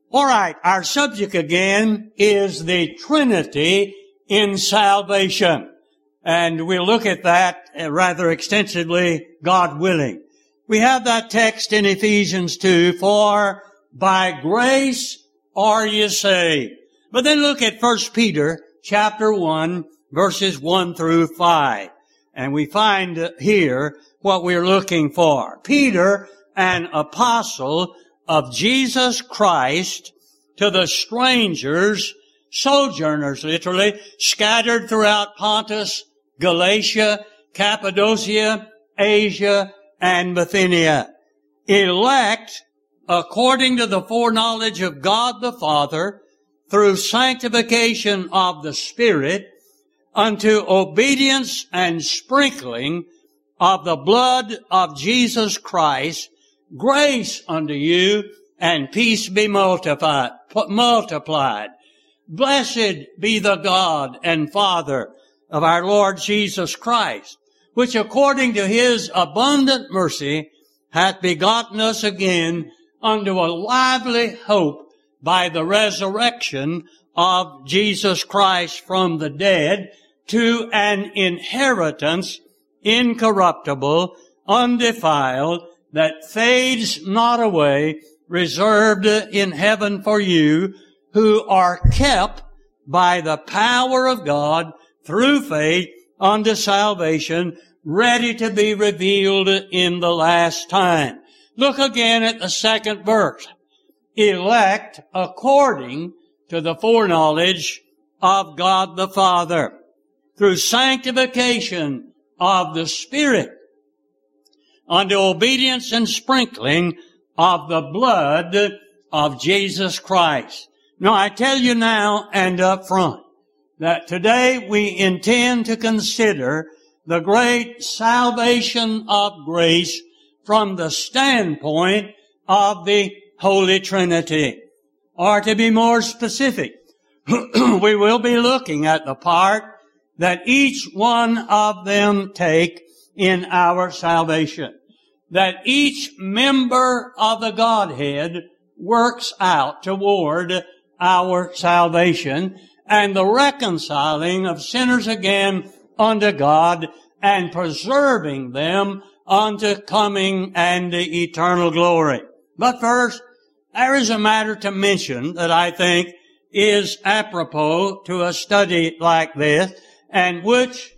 All right, our subject again is the Trinity in salvation. And we'll look at that rather extensively, God willing. We have that text in Ephesians 2, for by grace are ye saved. But then look at 1 Peter chapter 1, verses 1 through 5. And we find here what we're looking for. Peter, an apostle of Jesus Christ, to the strangers, sojourners literally, scattered throughout Pontus, Galatia, Cappadocia, Asia, and Bithynia, elect according to the foreknowledge of God the Father, through sanctification of the Spirit, unto obedience and sprinkling of the blood of Jesus Christ, grace unto you and peace be multiplied. Blessed be the God and Father of our Lord Jesus Christ, which according to His abundant mercy hath begotten us again unto a lively hope by the resurrection of Jesus Christ from the dead, to an inheritance incorruptible, undefiled, that fades not away, reserved in heaven for you, who are kept by the power of God through faith unto salvation, ready to be revealed in the last time. Look again at the second verse. Elect according to the foreknowledge of God the Father, through sanctification of the Spirit, unto obedience and sprinkling of the blood of Jesus Christ. Now I tell you now and up front that today we intend to consider the great salvation of grace from the standpoint of the Holy Trinity. Or to be more specific, we will be looking at the part that each one of them take in our salvation. That each member of the Godhead works out toward our salvation and the reconciling of sinners again unto God and preserving them unto coming and eternal glory. But first, there is a matter to mention that I think is apropos to a study like this, and which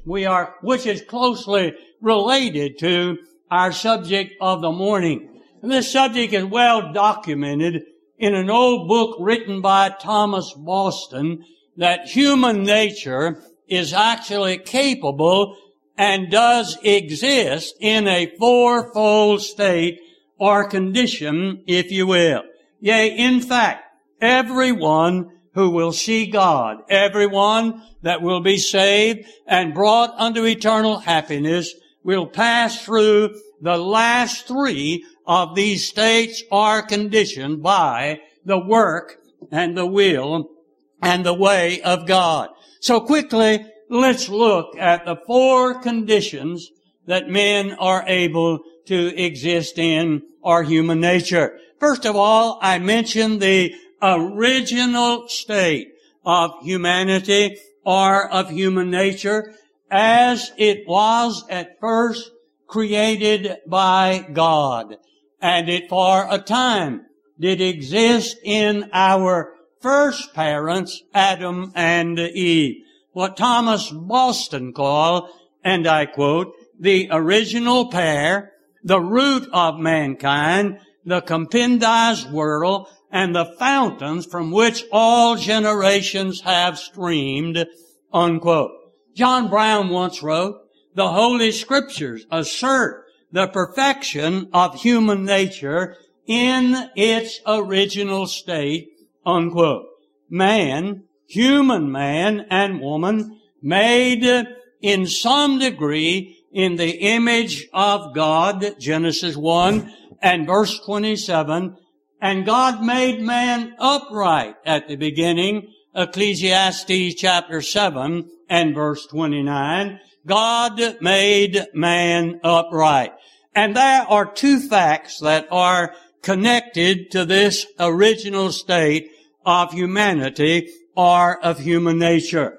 is closely related to our subject of the morning. And this subject is well documented in an old book written by Thomas Boston, that human nature is actually capable and does exist in a fourfold state or condition, if you will. Yea, in fact, everyone who will see God, everyone that will be saved and brought unto eternal happiness, will pass through the last three of these states or conditioned by the work and the will and the way of God. So quickly, let's look at the four conditions that men are able to exist in, or human nature. First of all, I mentioned the original state of humanity or of human nature as it was at first created by God. And it for a time did exist in our first parents, Adam and Eve. What Thomas Boston called, and I quote, the original pair, the root of mankind, the compendized world, and the fountains from which all generations have streamed, unquote. John Brown once wrote, the Holy Scriptures assert the perfection of human nature in its original state, unquote. Man, human man and woman, made in some degree in the image of God, Genesis 1 and verse 27, and God made man upright at the beginning, Ecclesiastes chapter 7 and verse 29. God made man upright. And there are two facts that are connected to this original state of humanity or of human nature.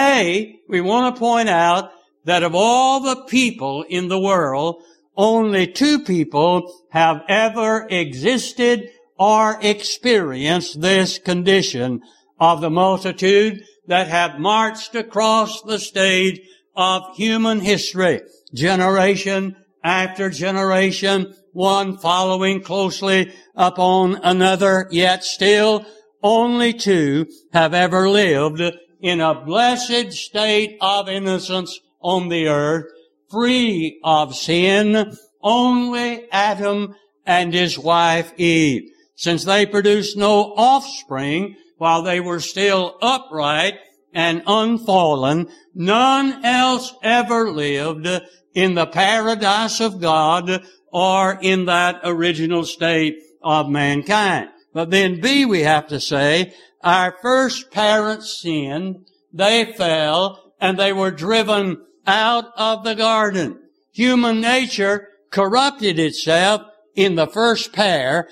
We want to point out that of all the people in the world, only 2 people have ever existed or experienced this condition of the multitude that have marched across the stage of human history, generation after generation, one following closely upon another, yet still only 2 have ever lived in a blessed state of innocence on the earth, free of sin, only Adam and his wife Eve. Since they produced no offspring while they were still upright and unfallen, none else ever lived in the paradise of God or in that original state of mankind. But then B, we have to say, our first parents sinned, they fell, and they were driven out of the garden. Human nature corrupted itself in the first pair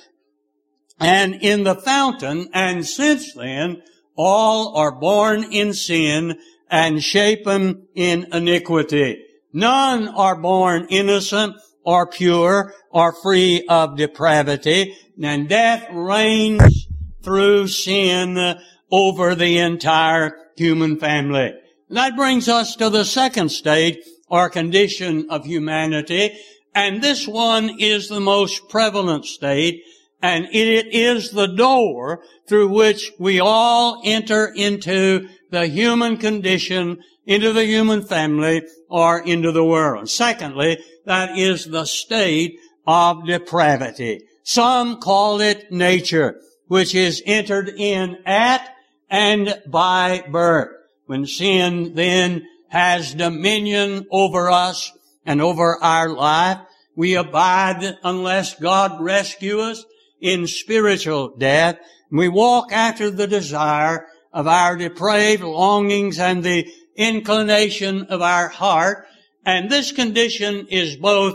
and in the fountain, and since then all are born in sin and shapen in iniquity. None are born innocent or pure or free of depravity, and death reigns through sin over the entire human family. That brings us to the second state or condition of humanity, and this one is the most prevalent state, and it is the door through which we all enter into the human condition, into the human family, or into the world. Secondly, that is the state of depravity. Some call it nature, which is entered in at and by birth. When sin then has dominion over us and over our life, we abide unless God rescue us in spiritual death. We walk after the desire of our depraved longings and the inclination of our heart, and this condition is both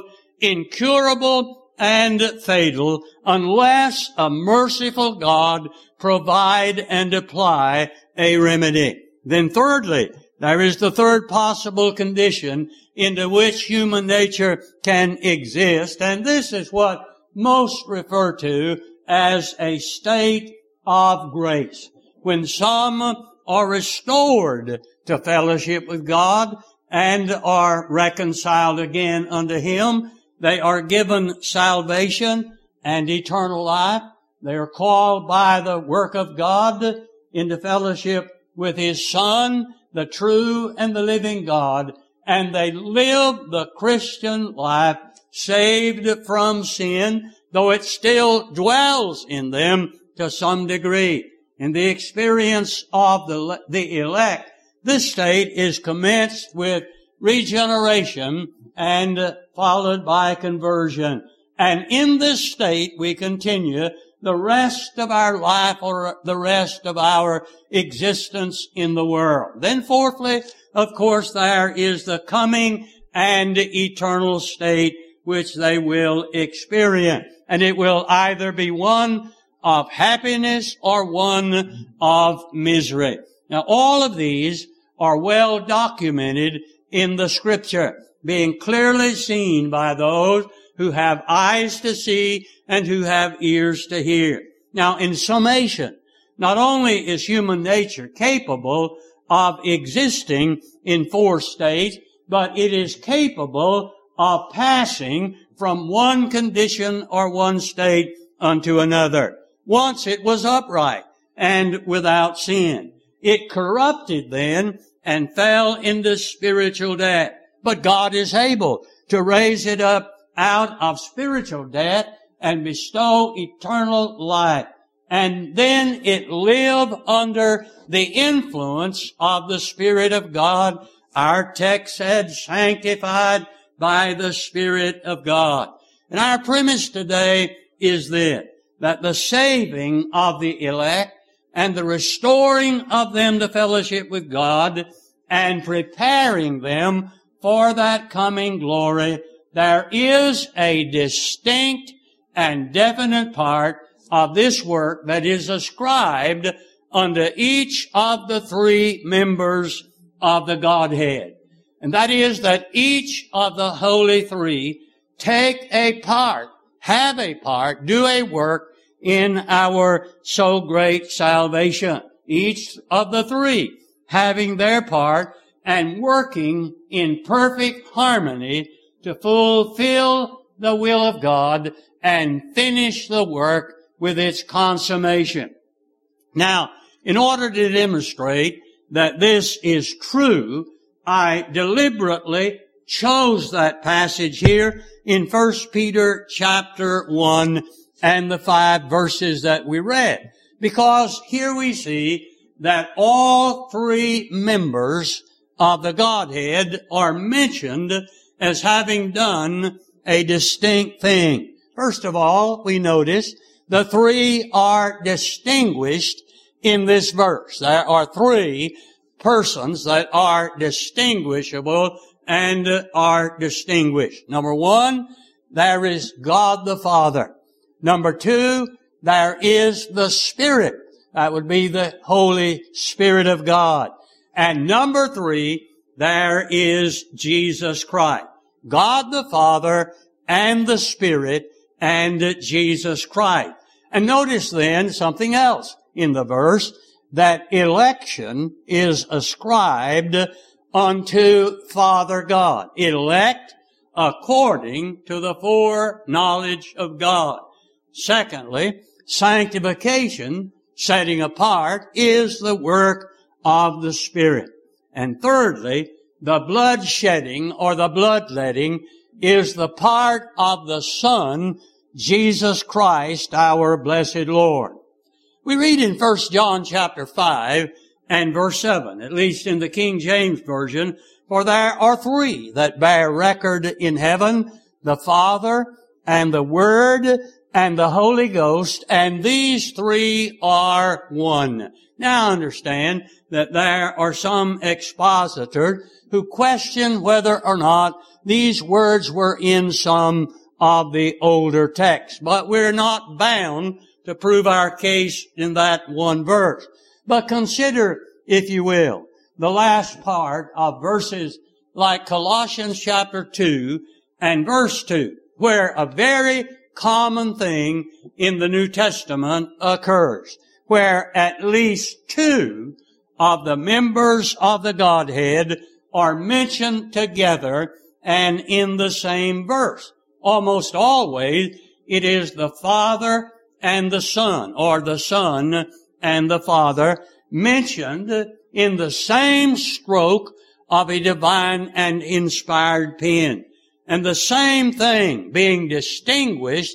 incurable and fatal unless a merciful God provide and apply a remedy. Then thirdly, there is the third possible condition into which human nature can exist, and this is what most refer to as a state of grace. When some are restored to fellowship with God and are reconciled again unto Him, they are given salvation and eternal life. They are called by the work of God into fellowship with His Son, the true and the living God, and they live the Christian life saved from sin, though it still dwells in them to some degree. In the experience of the elect, this state is commenced with regeneration and followed by conversion. And in this state we continue the rest of our life or the rest of our existence in the world. Then fourthly, of course, there is the coming and eternal state which they will experience. And it will either be one of happiness or one of misery. Now, all of these are well documented in the Scripture, being clearly seen by those who have eyes to see and who have ears to hear. Now, in summation, not only is human nature capable of existing in four states, but it is capable of passing from one condition or one state unto another. Once it was upright and without sin. It corrupted then and fell into spiritual death. But God is able to raise it up out of spiritual death and bestow eternal life. And then it lived under the influence of the Spirit of God. Our text said, sanctified by the Spirit of God. And our premise today is this, that the saving of the elect and the restoring of them to fellowship with God and preparing them for that coming glory, there is a distinct and definite part of this work that is ascribed unto each of the three members of the Godhead. And that is that each of the Holy Three take a part, have a part, do a work in our so great salvation. Each of the three having their part and working in perfect harmony to fulfill the will of God and finish the work with its consummation. Now, in order to demonstrate that this is true, I deliberately chose that passage here in 1 Peter chapter 1 and the 5 verses that we read. Because here we see that all three members of the Godhead are mentioned as having done a distinct thing. First of all, we notice the three are distinguished in this verse. There are three persons that are distinguishable and are distinguished. Number one, there is God the Father. Number two, there is the Spirit. That would be the Holy Spirit of God. And number three, there is Jesus Christ. God the Father and the Spirit and Jesus Christ. And notice then something else in the verse, that election is ascribed unto Father God. Elect according to the foreknowledge of God. Secondly, sanctification, setting apart, is the work of the Spirit. And thirdly, the blood shedding or the bloodletting is the part of the Son, Jesus Christ, our blessed Lord. We read in 1 John chapter 5 and verse 7, at least in the King James Version, for there are three that bear record in heaven, the Father and the Word and the Holy Ghost, and these three are one. Now understand that there are some expositors who question whether or not these words were in some of the older texts. But we're not bound to prove our case in that one verse. But consider, if you will, the last part of verses like Colossians chapter 2 and verse 2, where a very common thing in the New Testament occurs, where at least two of the members of the Godhead are mentioned together and in the same verse. Almost always it is the Father and the Son, or the Son and the Father, mentioned in the same stroke of a divine and inspired pen. And the same thing being distinguished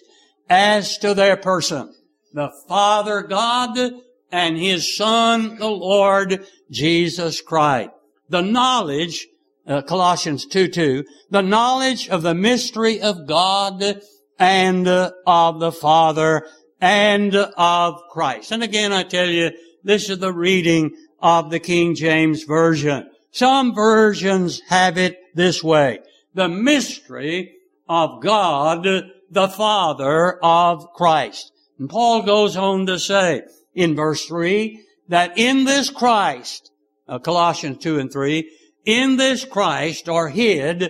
as to their person. The Father God and His Son, the Lord Jesus Christ. The knowledge, Colossians 2:2, the knowledge of the mystery of God and of the Father and of Christ. And again, I tell you, this is the reading of the King James Version. Some versions have it this way: the mystery of God, the Father of Christ. And Paul goes on to say in verse 3 that in this Christ, Colossians 2 and 3, in this Christ are hid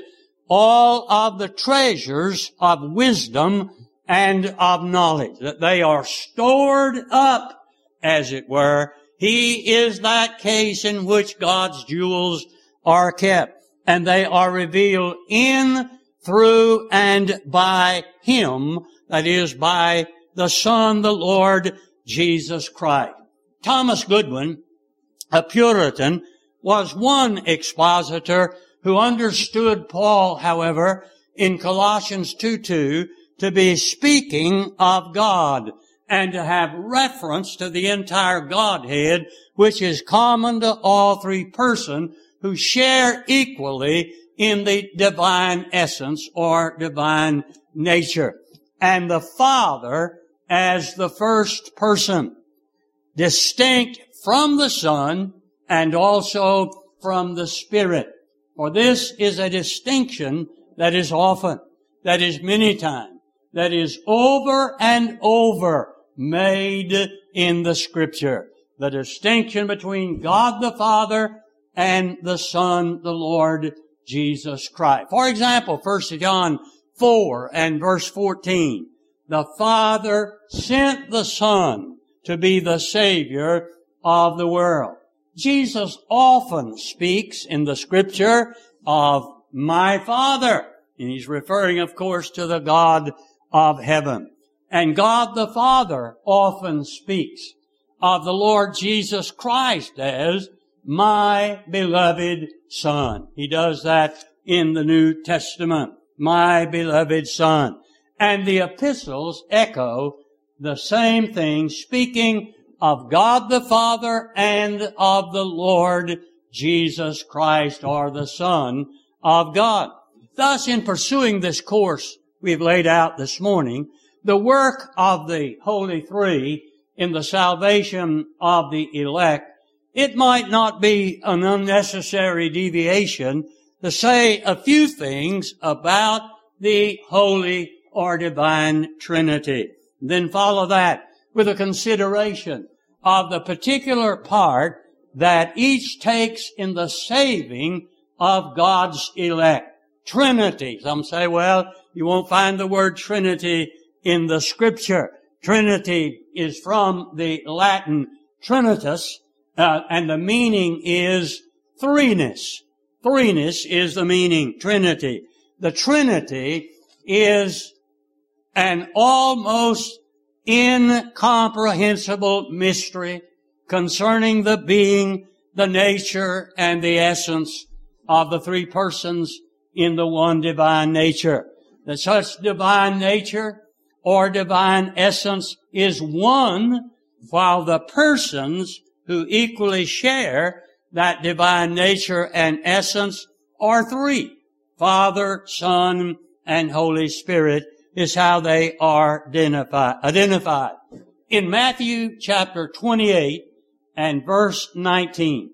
all of the treasures of wisdom and of knowledge, that they are stored up, as it were. He is that case in which God's jewels are kept, and they are revealed in, through, and by Him, that is, by the Son, the Lord Jesus Christ. Thomas Goodwin, a Puritan, was one expositor who understood Paul, however, in Colossians 2:2, to be speaking of God and to have reference to the entire Godhead, which is common to all three persons who share equally in the divine essence or divine nature. And the Father as the first person, distinct from the Son and also from the Spirit. For this is a distinction that is often, that is many times, that is over and over made in the Scripture. The distinction between God the Father and the Son, the Lord Jesus Christ. For example, 1 John 4 and verse 14. The Father sent the Son to be the Savior of the world. Jesus often speaks in the Scripture of my Father. And He's referring, of course, to the God of heaven. And God the Father often speaks of the Lord Jesus Christ as my beloved Son. He does that in the New Testament. My beloved Son. And the epistles echo the same thing, speaking of God the Father and of the Lord Jesus Christ, or the Son of God. Thus, in pursuing this course we've laid out this morning, the work of the Holy Three in the salvation of the elect, it might not be an unnecessary deviation to say a few things about the Holy or Divine Trinity. Then follow that with a consideration of the particular part that each takes in the saving of God's elect. Trinity. Some say, well, you won't find the word Trinity in the Scripture. Trinity is from the Latin Trinitas, and the meaning is threeness. Threeness is the meaning, Trinity. The Trinity is an almost incomprehensible mystery concerning the being, the nature, and the essence of the three persons in the one divine nature. That such divine nature or divine essence is one, while the persons who equally share that divine nature and essence are three. Father, Son, and Holy Spirit is how they are identified. In Matthew chapter 28 and verse 19,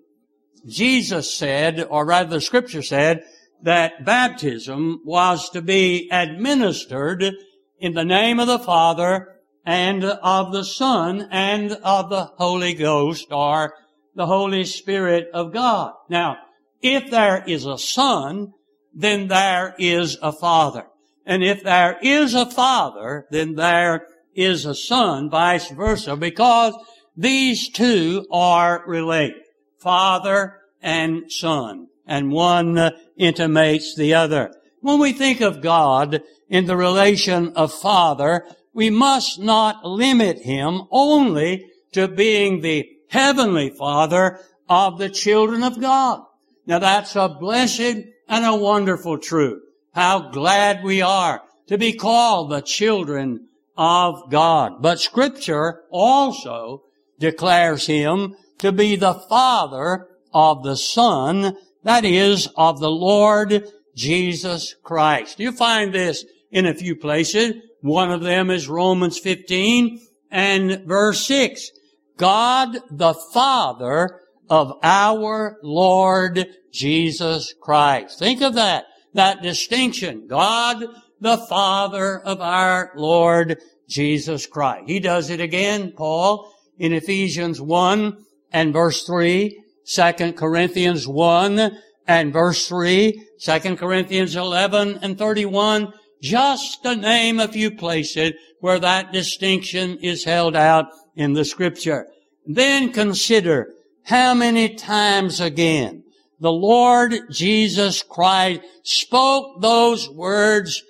Jesus said, or rather the Scripture said, that baptism was to be administered in the name of the Father and of the Son and of the Holy Ghost, or the Holy Spirit of God. Now, if there is a Son, then there is a Father. And if there is a Father, then there is a Son, vice versa, because these two are related. Father and Son. And one intimates the other. When we think of God in the relation of Father, we must not limit Him only to being the Heavenly Father of the children of God. Now that's a blessed and a wonderful truth. How glad we are to be called the children of God. But Scripture also declares Him to be the Father of the Son, that is, of the Lord Jesus Christ. You find this in a few places. One of them is Romans 15 and verse 6. God the Father of our Lord Jesus Christ. Think of that distinction. God the Father of our Lord Jesus Christ. He does it again, Paul, in Ephesians 1 and verse 3, 2 Corinthians 1 and verse 3, 2 Corinthians 11 and 31, just to name a few places where that distinction is held out in the Scripture. Then consider how many times again the Lord Jesus Christ spoke those words,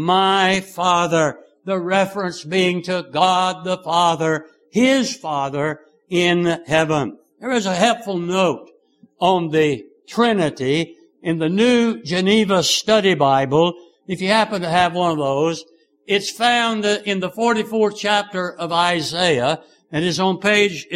my Father, the reference being to God the Father, His Father in heaven. There is a helpful note on the Trinity in the New Geneva Study Bible. If you happen to have one of those, it's found in the 44th chapter of Isaiah, and is on page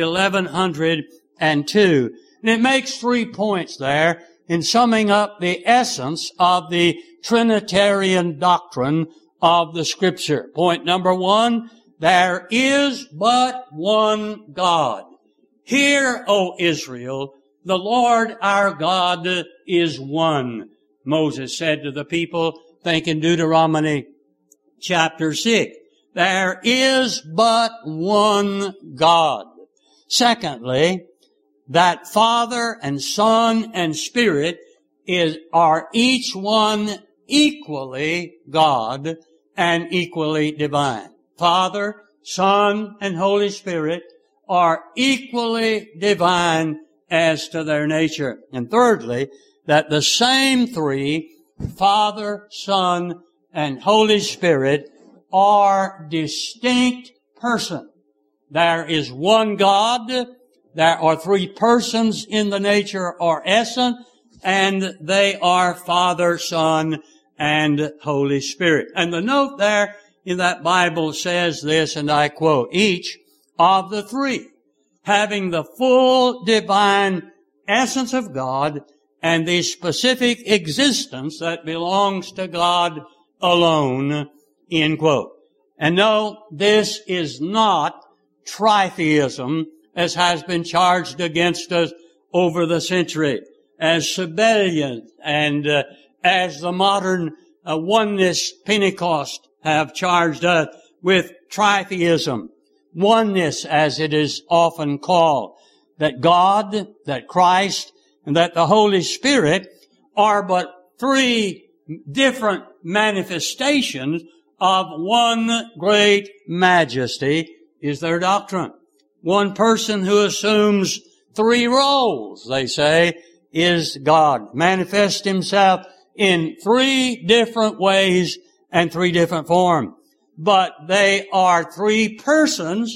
1102. And it makes 3 points there in summing up the essence of the Trinitarian doctrine of the Scripture. Point number 1, there is but one God. Hear, O Israel, the Lord our God is one, Moses said to the people. Think in Deuteronomy chapter 6. There is but one God. Secondly, that Father and Son and Spirit are each one equally God and equally divine. Father, Son, and Holy Spirit are equally divine as to their nature. And thirdly, that the same three, Father, Son, and Holy Spirit, are distinct persons. There is one God, there are three persons in the nature or essence, and they are Father, Son, and Holy Spirit. And the note there in that Bible says this, and I quote, each of the three having the full divine essence of God and the specific existence that belongs to God alone, end quote. And no, this is not tritheism as has been charged against us over the century, as Sabellian and as the modern oneness Pentecost have charged us with tritheism. Oneness, as it is often called, that God, that Christ, and that the Holy Spirit are but three different manifestations of one great majesty is their doctrine. One person who assumes three roles, they say, is God. Manifests himself in three different ways and three different forms. But they are three persons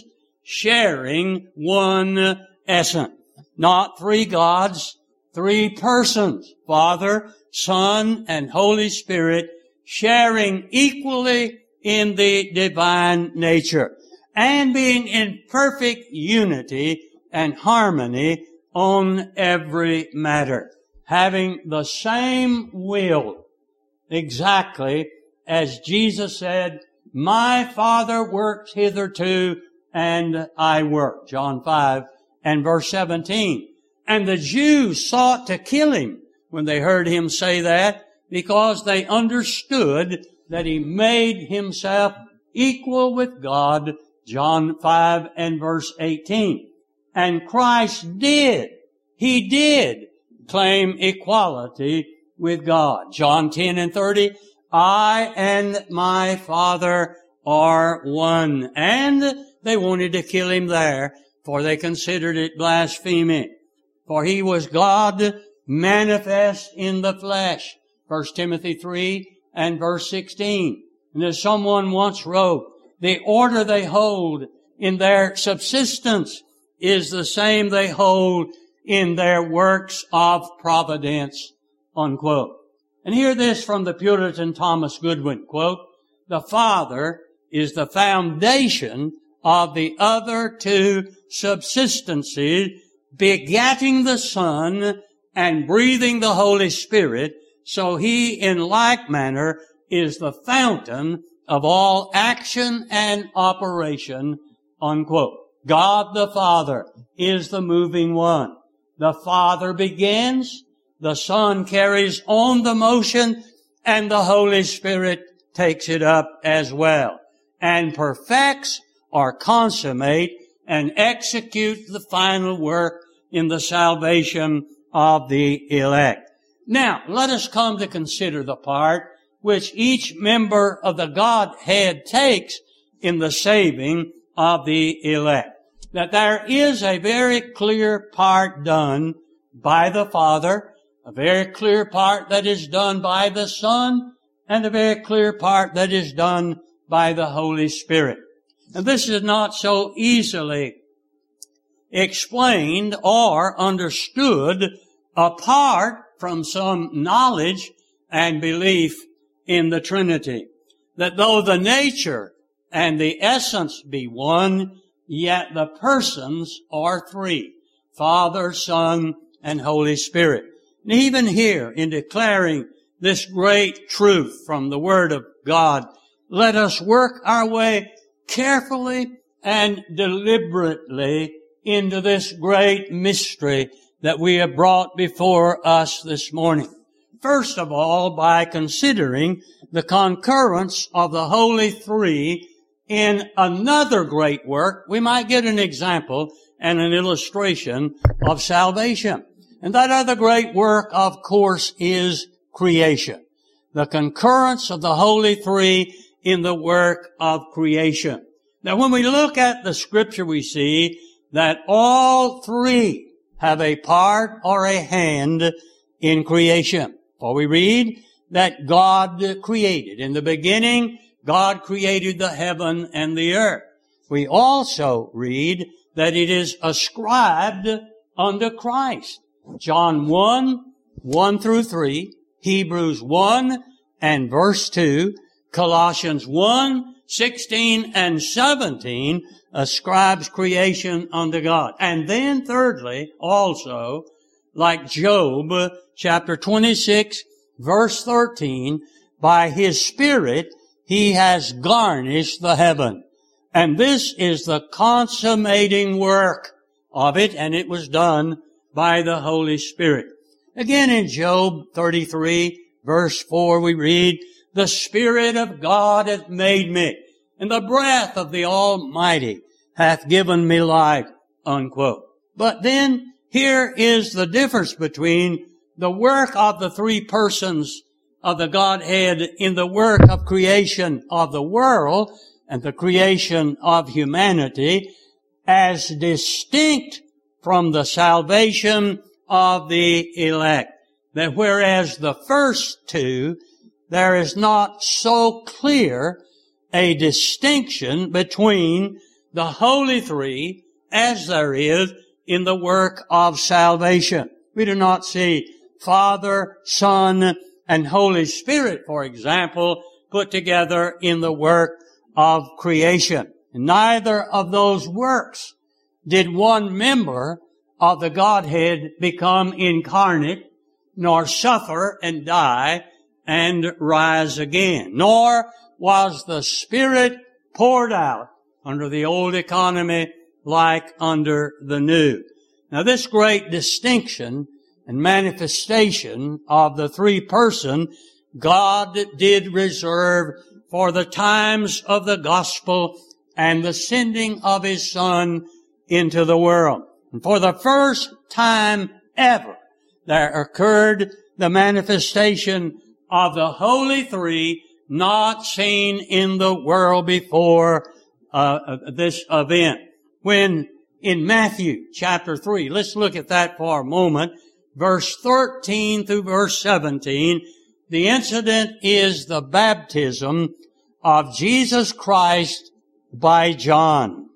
sharing one essence. Not three gods, three persons. Father, Son, and Holy Spirit sharing equally in the divine nature and being in perfect unity and harmony on every matter, having the same will, exactly as Jesus said, my Father works hitherto and I work. John 5 and verse 17. And the Jews sought to kill him when they heard him say that, because they understood that he made himself equal with God. John 5 and verse 18. And Christ did. He did claim equality with God. John 10 and 30. I and my Father are one. And they wanted to kill him there, for they considered it blasphemy. For he was God manifest in the flesh. 1 Timothy 3 and verse 16. And as someone once wrote, the order they hold in their subsistence is the same they hold in their works of providence, unquote. And hear this from the Puritan Thomas Goodwin, quote, the Father is the foundation of the other two subsistences, begatting the Son and breathing the Holy Spirit, so he in like manner is the fountain of all action and operation, unquote. God the Father is the moving one. The Father begins, the Son carries on the motion, and the Holy Spirit takes it up as well, and perfects or consummate and executes the final work in the salvation of the elect. Now, let us come to consider the part which each member of the Godhead takes in the saving of the elect. That there is a very clear part done by the Father, a very clear part that is done by the Son, and a very clear part that is done by the Holy Spirit. And this is not so easily explained or understood apart from some knowledge and belief in the Trinity. That though the nature and the essence be one, yet the persons are three, Father, Son, and Holy Spirit. And even here, in declaring this great truth from the Word of God, let us work our way carefully and deliberately into this great mystery that we have brought before us this morning. first of all by considering the concurrence of the Holy Three in another great work. We might get an example and an illustration of salvation. And that other great work, of course, is creation. The concurrence of the Holy Three in the work of creation. Now, when we look at the Scripture, we see that all three have a part or a hand in creation. For we read that God created. In the beginning, God created the heaven and the earth. We also read that it is ascribed unto Christ. John 1 through 3, Hebrews 1 and verse 2, Colossians 1, 16 and 17 ascribes creation unto God. And then thirdly, also, like Job chapter 26, verse 13, by His Spirit He has garnished the heaven. And this is the consummating work of it, and it was done by the Holy Spirit. Again in Job 33, verse 4, we read, the Spirit of God hath made me, and the breath of the Almighty hath given me life, unquote. But then here is the difference between the work of the three persons of the Godhead in the work of creation of the world and the creation of humanity as distinct from the salvation of the elect. That whereas the first two, there is not so clear a distinction between the Holy Three as there is in the work of salvation. We do not see Father, Son, and Holy Spirit, for example, put together in the work of creation. Neither of those works did one member of the Godhead become incarnate, nor suffer and die and rise again. Nor was the Spirit poured out under the old economy like under the new. Now this great distinction and manifestation of the three-person God did reserve for the times of the gospel and the sending of His Son into the world. And for the first time ever, there occurred the manifestation of the Holy Three not seen in the world before this event. When in Matthew chapter 3, let's look at that for a moment, verse 13 through verse 17, the incident is the baptism of Jesus Christ by John.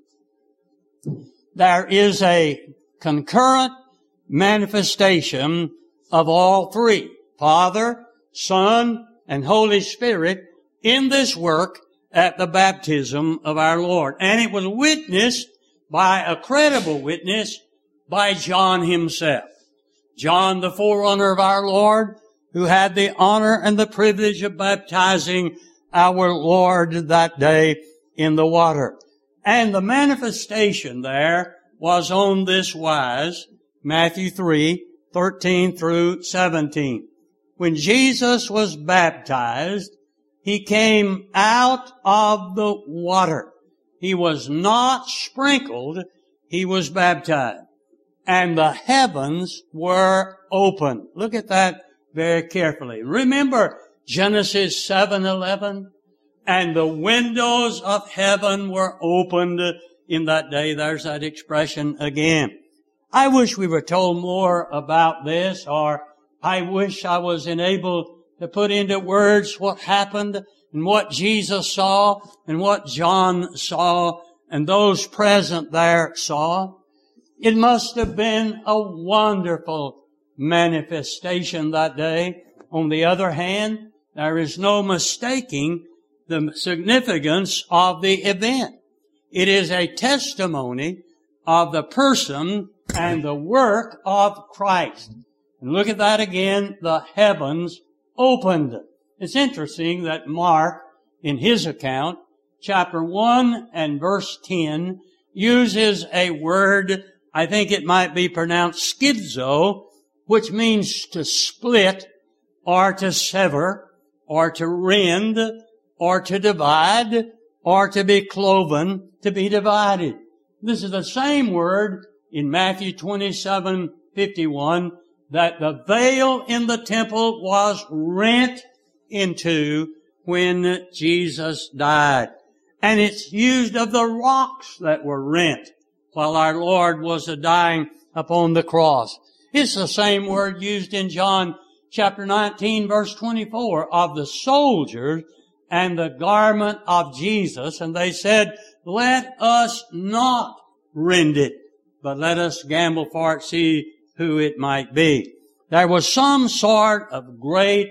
There is a concurrent manifestation of all three, Father, Son, and Holy Spirit, in this work at the baptism of our Lord. And it was witnessed by a credible witness by John himself. John, the forerunner of our Lord, who had the honor and the privilege of baptizing our Lord that day in the water. And the manifestation there was on this wise, Matthew 3, 13 through 17. When Jesus was baptized, He came out of the water. He was not sprinkled, He was baptized. And the heavens were open. Look at that very carefully. Remember Genesis 7:11? And the windows of heaven were opened in that day. There's that expression again. I wish we were told more about this, or I wish I was enabled to put into words what happened and what Jesus saw and what John saw and those present there saw. It must have been a wonderful manifestation that day. On the other hand, there is no mistaking the significance of the event. It is a testimony of the person and the work of Christ. And look at that again, the heavens opened. It's interesting that Mark, in his account, chapter 1 and verse 10, uses a word, I think it might be pronounced schizo, which means to split or to sever, or to rend, or to divide, or to be cloven, to be divided. This is the same word in Matthew 27:51, that the veil in the temple was rent into when Jesus died. And it's used of the rocks that were rent while our Lord was dying upon the cross. It's the same word used in John chapter 19 verse 24 of the soldiers and the garment of Jesus. And they said, let us not rend it, but let us gamble for it, see who it might be. There was some sort of great,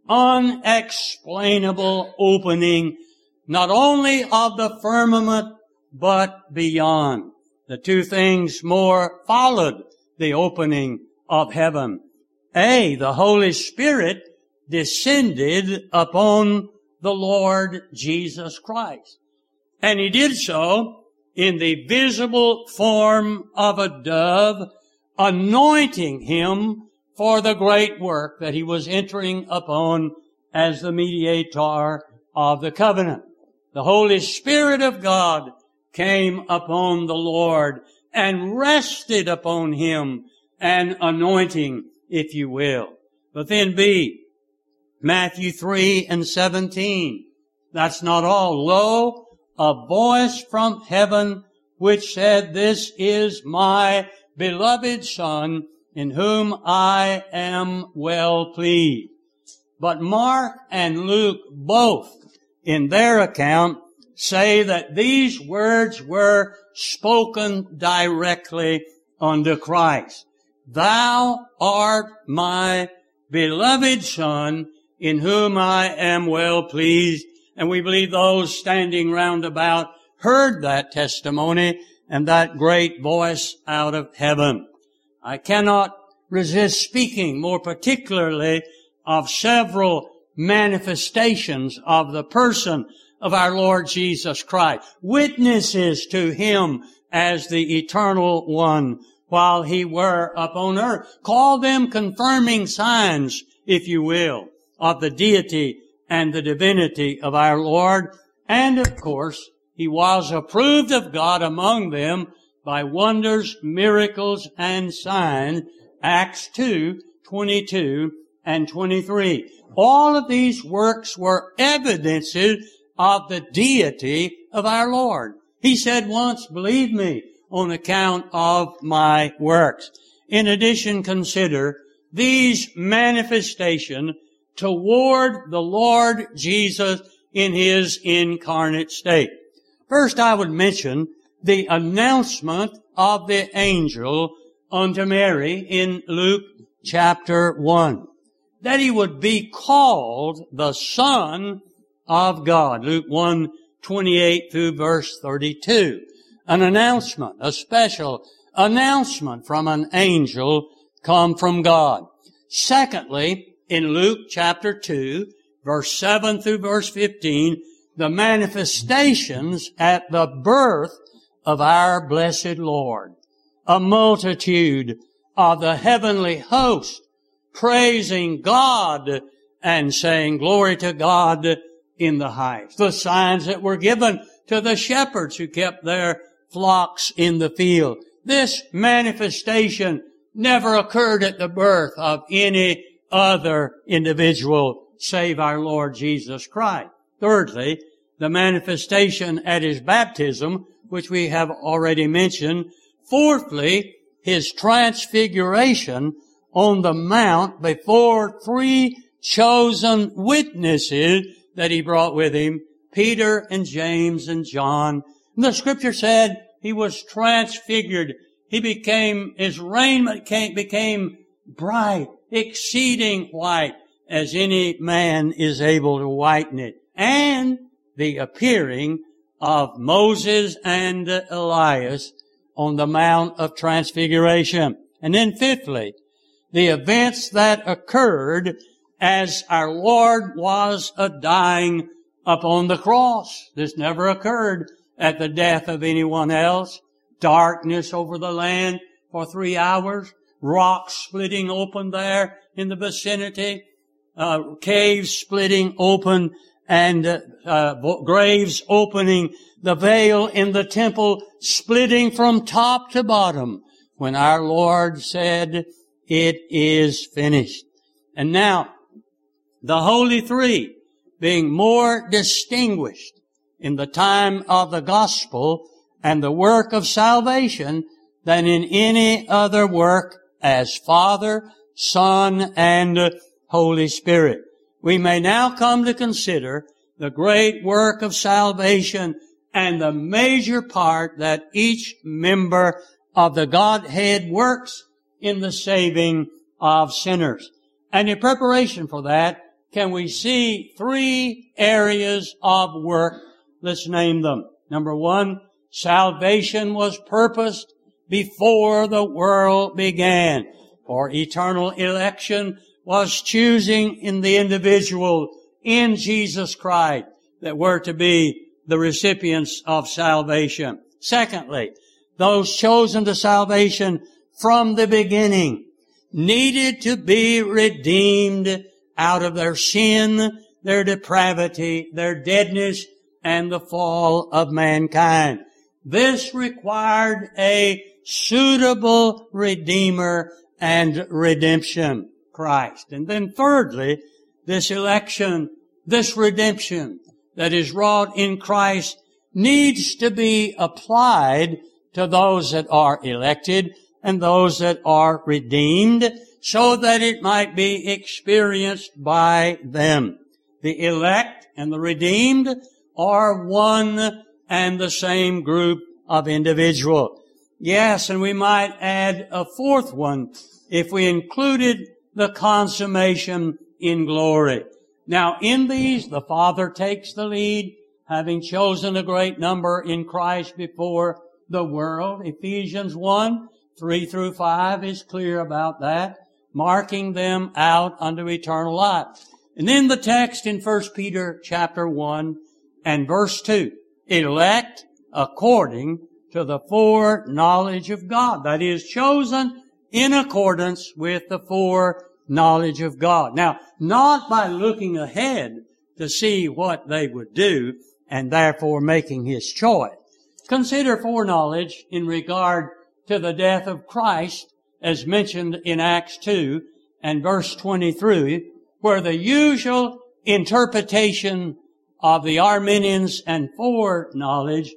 unexplainable opening, not only of the firmament, but beyond. The two things more followed the opening of heaven. The Holy Spirit descended upon the Lord Jesus Christ. And He did so in the visible form of a dove, anointing Him for the great work that He was entering upon as the mediator of the covenant. The Holy Spirit of God came upon the Lord and rested upon Him, an anointing, if you will. But then Matthew 3:17. That's not all. Lo, a voice from heaven which said, this is my beloved Son, in whom I am well pleased. But Mark and Luke both, in their account, say that these words were spoken directly unto Christ. Thou art my beloved Son, in whom I am well pleased. And we believe those standing round about heard that testimony and that great voice out of heaven. I cannot resist speaking more particularly of several manifestations of the person of our Lord Jesus Christ, witnesses to Him as the eternal one while He were upon earth. Call them confirming signs, if you will, of the deity and the divinity of our Lord. And of course, He was approved of God among them by wonders, miracles, and signs, Acts 2:22 and 23. All of these works were evidences of the deity of our Lord. He said once, believe me, on account of my works. In addition, consider these manifestations toward the Lord Jesus in His incarnate state. First, I would mention the announcement of the angel unto Mary in Luke chapter 1, that He would be called the Son of God. Luke 1:28 through verse 32. An announcement, a special announcement from an angel come from God. Secondly, in Luke chapter 2, verse 7 through verse 15, the manifestations at the birth of our blessed Lord. A multitude of the heavenly host praising God and saying, glory to God in the highest. The signs that were given to the shepherds who kept their flocks in the field. This manifestation never occurred at the birth of any other individual save our Lord Jesus Christ. Thirdly, the manifestation at His baptism, which we have already mentioned. Fourthly, His transfiguration on the mount before three chosen witnesses that He brought with Him, Peter and James and John. And the Scripture said He was transfigured. His raiment became bright, exceeding white, as any man is able to whiten it. And the appearing of Moses and Elias on the Mount of Transfiguration. And then fifthly, the events that occurred as our Lord was dying upon the cross. This never occurred at the death of anyone else. Darkness over the land for 3 hours. Rocks splitting open there in the vicinity. caves splitting open and graves opening, the veil in the temple splitting from top to bottom when our Lord said, "It is finished." And now, the Holy Three being more distinguished in the time of the gospel and the work of salvation than in any other work as Father, Son, and Holy Spirit. We may now come to consider the great work of salvation and the major part that each member of the Godhead works in the saving of sinners. And in preparation for that, can we see three areas of work? Let's name them. Number one, salvation was purposed before the world began. For eternal election was choosing in the individual in Jesus Christ that were to be the recipients of salvation. Secondly, those chosen to salvation from the beginning needed to be redeemed out of their sin, their depravity, their deadness, and the fall of mankind. This required a suitable Redeemer and redemption, Christ. And then thirdly, this election, this redemption that is wrought in Christ needs to be applied to those that are elected and those that are redeemed so that it might be experienced by them. The elect and the redeemed are one and the same group of individuals. Yes, and we might add a fourth one if we included the consummation in glory. Now, in these, the Father takes the lead, having chosen a great number in Christ before the world. Ephesians 1, 3 through 5 is clear about that, marking them out unto eternal life. And then the text in 1 Peter chapter 1 and verse 2, elect according to the foreknowledge of God. That is, chosen in accordance with the foreknowledge of God. Now, not by looking ahead to see what they would do and therefore making His choice. Consider foreknowledge in regard to the death of Christ as mentioned in Acts 2 and verse 23, where the usual interpretation of the Arminians and foreknowledge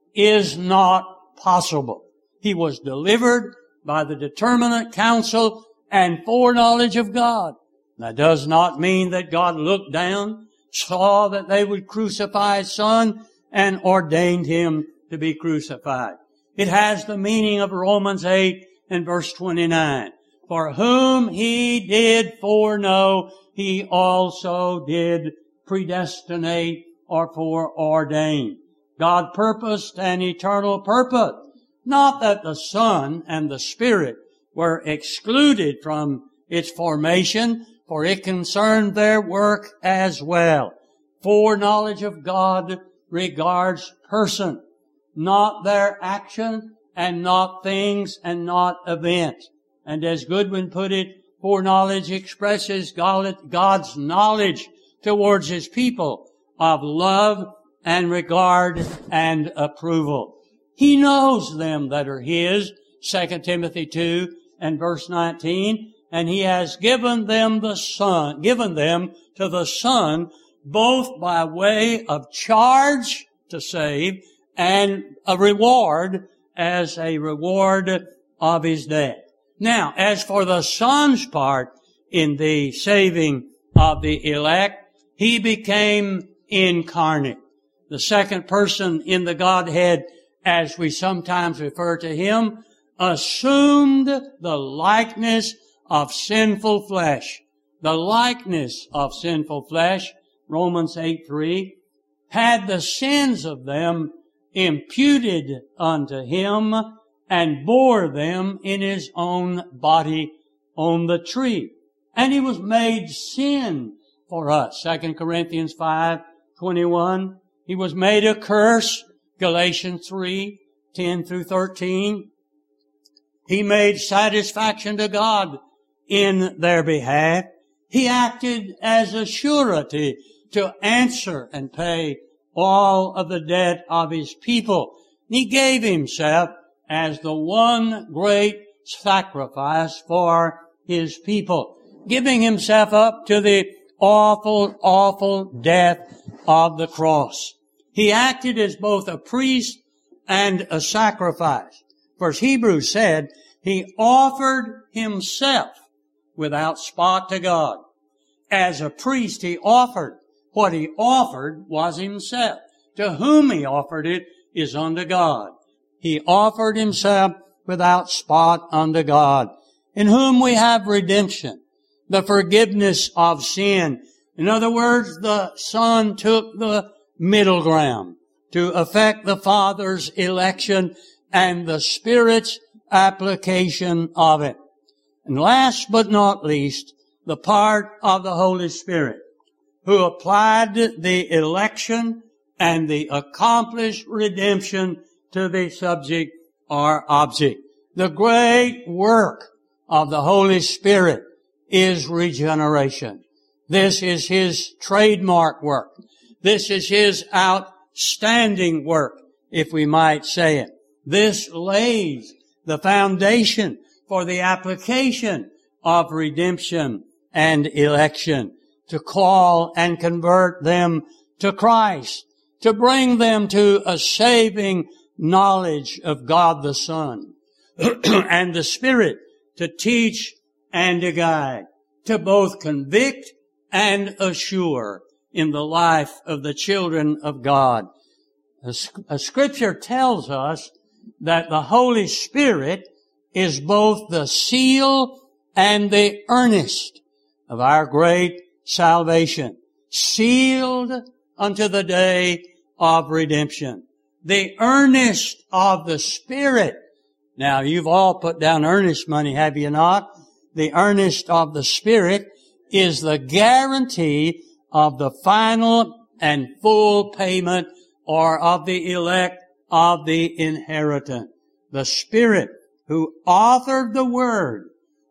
is not possible. He was delivered by the determinate counsel and foreknowledge of God. That does not mean that God looked down, saw that they would crucify His Son, and ordained Him to be crucified. It has the meaning of Romans 8 and verse 29. For whom He did foreknow, He also did predestinate or foreordain. God purposed an eternal purpose. Not that the Son and the Spirit were excluded from its formation, for it concerned their work as well. Foreknowledge of God regards person, not their action, and not things, and not events. And as Goodwin put it, foreknowledge expresses God's knowledge towards His people of love and regard and approval. He knows them that are His, 2 Timothy 2 and verse 19, and He has given them to the Son, both by way of charge to save and a reward as a reward of His death. Now, as for the Son's part in the saving of the elect, He became incarnate. The second person in the Godhead, as we sometimes refer to Him, assumed the likeness of sinful flesh. The likeness of sinful flesh, Romans 8:3, had the sins of them imputed unto Him and bore them in His own body on the tree. And He was made sin for us. 2 Corinthians 5:21. He was made a curse. Galatians 3:10 through 13. He made satisfaction to God in their behalf. He acted as a surety to answer and pay all of the debt of His people. He gave Himself as the one great sacrifice for His people, giving Himself up to the awful, awful death of the cross. He acted as both a priest and a sacrifice. For as Hebrews said, He offered Himself without spot to God. As a priest, He offered. What He offered was Himself. To whom He offered it is unto God. He offered Himself without spot unto God, in whom we have redemption, the forgiveness of sin. In other words, the Son took the middle ground to effect the Father's election and the Spirit's application of it. And last but not least, the part of the Holy Spirit, who applied the election and the accomplished redemption to the subject or object. The great work of the Holy Spirit is regeneration. This is His trademark work. This is His outstanding work, if we might say it. This lays the foundation for the application of redemption and election, to call and convert them to Christ, to bring them to a saving knowledge of God the Son, and the Spirit to teach and to guide, to both convict and assure in the life of the children of God. A Scripture tells us that the Holy Spirit is both the seal and the earnest of our great salvation, sealed unto the day of redemption. The earnest of the Spirit. Now, you've all put down earnest money, have you not? The earnest of the Spirit is the guarantee of the final and full payment, or of the elect of the inheritance. The Spirit who authored the Word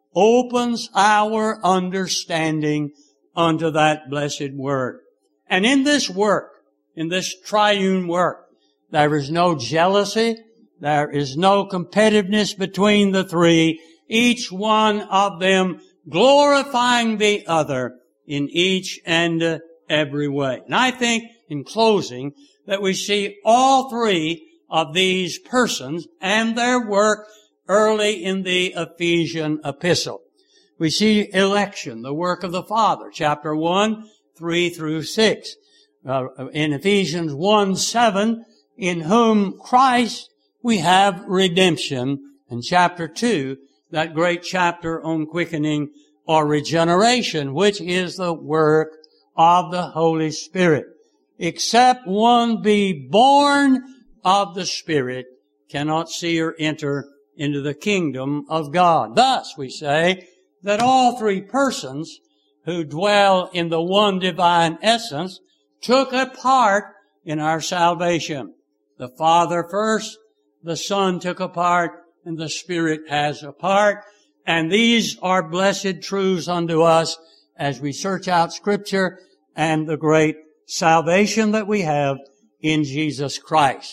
opens our understanding unto that blessed Word. And in this work, in this triune work, there is no jealousy, there is no competitiveness between the three, each one of them glorifying the other in each and every way. And I think, in closing, that we see all three of these persons and their work early in the Ephesian epistle. We see election, the work of the Father, chapter 1, 3 through 6. In Ephesians 1:7, in whom Christ we have redemption. In chapter 2, that great chapter on quickening or regeneration, which is the work of the Holy Spirit. Except one be born of the Spirit, cannot see or enter into the kingdom of God. Thus, we say that all three persons who dwell in the one divine essence took a part in our salvation. The Father first, the Son took a part, and the Spirit has a part. And these are blessed truths unto us as we search out Scripture and the great salvation that we have in Jesus Christ.